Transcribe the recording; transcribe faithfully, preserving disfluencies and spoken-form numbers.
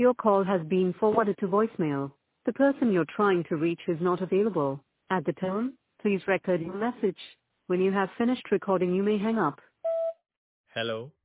Your call has been forwarded to voicemail. The person you're trying to reach is not available. At the tone, please record your message. When you have finished recording, you may hang up. Hello.